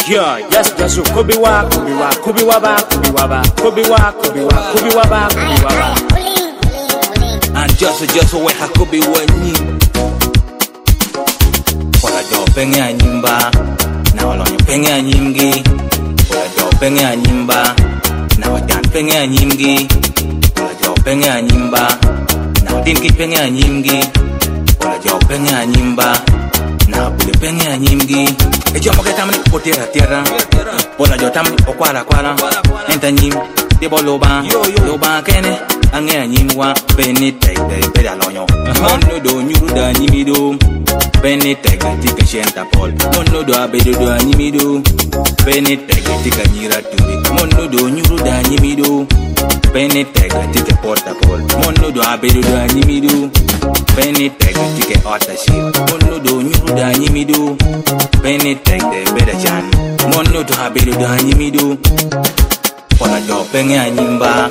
Yeah, yes, kubiwa ba. And just we hakubi wani. Wala jo penge anyimba, na wala nyo penge anyimgi. Wala jo penge anyimba, na wajan penge anyimgi. Wala jo penge anyimba, na wadinki penge anyimgi. Wala jo penge anyimba, na bule penge anyimgi. Ejo mo ketamani potera tierra. Wala jo tamani okwala enta nyim, debo loba kene. Ange anyimwa Beniteg de Pedalonyo. Mono do nyuru da nyimido. Beniteg tika shenta pol. Mono do abedo do anyimido. Beniteg tika nyira turi. Mono do nyuru da nyimido. Beniteg tika porta pol. Mono do abedo do anyimido. Beniteg tika otashi. Mono do nyuru da nyimido. Beniteg de Bedachan. Mono do abedo do anyimido. Wala jo penge anyimba.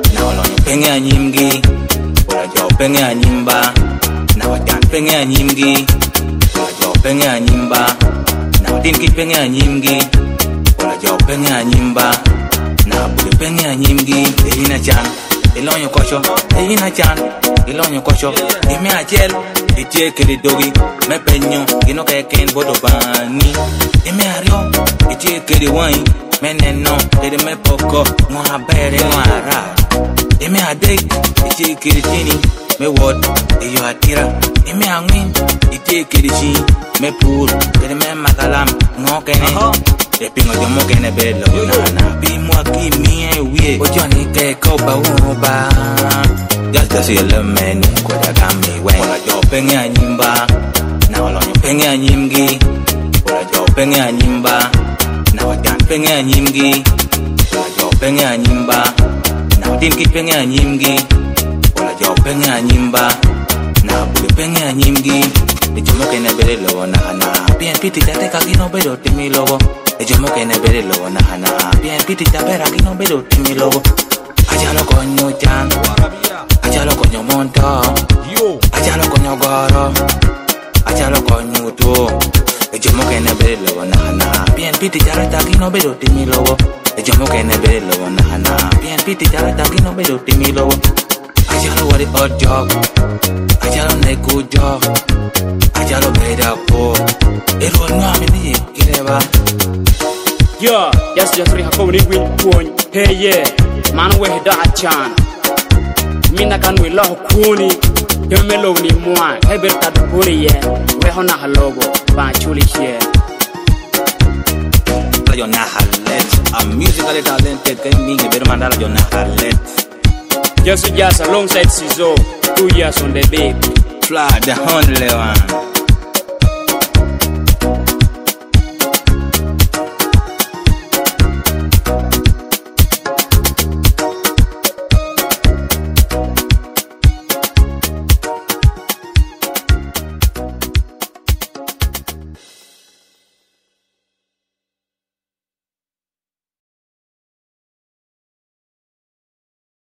Penge anyimgi, wala jo penge anyimba, na wajan penge anyimgi, wala jo penge anyimba, na wadinki penge anyimgi, wala jo penge anyimba, na bule penge anyimgi. Ina chan, ilonyo kosho, ina chan, ilonyo kosho. Ime achel, itie kele dogi, me penyo, ino keken bodo bani. Ime ario, itie kele wine, meneno, kele me poko, mwa bere mwa ra. Eme adek, ite kiritini, me wot, eyo atira. Eme angwin, ite kirishi, me pur, kere me makalam, ngokene. Epingo jomo kene belo, nana. Bimwa kimi ewe, ojoni ke koba uba. Just yele meni, koda kami wen. Wala jo penge anyimba, na wala nyo penge anyimgi. Wala jo penge anyimba, na wajan penge anyimgi. Wala jo penge anyimba. Dinki penge anyimgi, wala jo penge anyimba, na bule penge anyimgi. Ejomo kene bere lowo na hana, PNP tate kagino bedo timi lowo. Ejomo kene bere lowo na hana, PNP tate kagino bedo timi lowo. Ajalo konyo chan, ajalo konyo monto, ajalo konyo goro, ajalo konyo to. Ejomo kene bere lowo na hana, PNP tate kagino bedo timi lowo. Ejomo kene bere lowo na hana, PNP tijara kagino bedo timi lowo. Ajalo wari odd job, ajalo na good job, ajalo beda po. Ero no amini kireba. Yeah, yes, free hakoni win point. Hey yeah, man we da chan. Mina kan we lo kuni, demelo ni moi. Heber ta puri ye, we hona halogo, ba chuli share. Yo nahalet, I'm musically talented. Can me better mandala yo nahalet. Just alongside Sizo, 2 years on the beat. Fly the only one.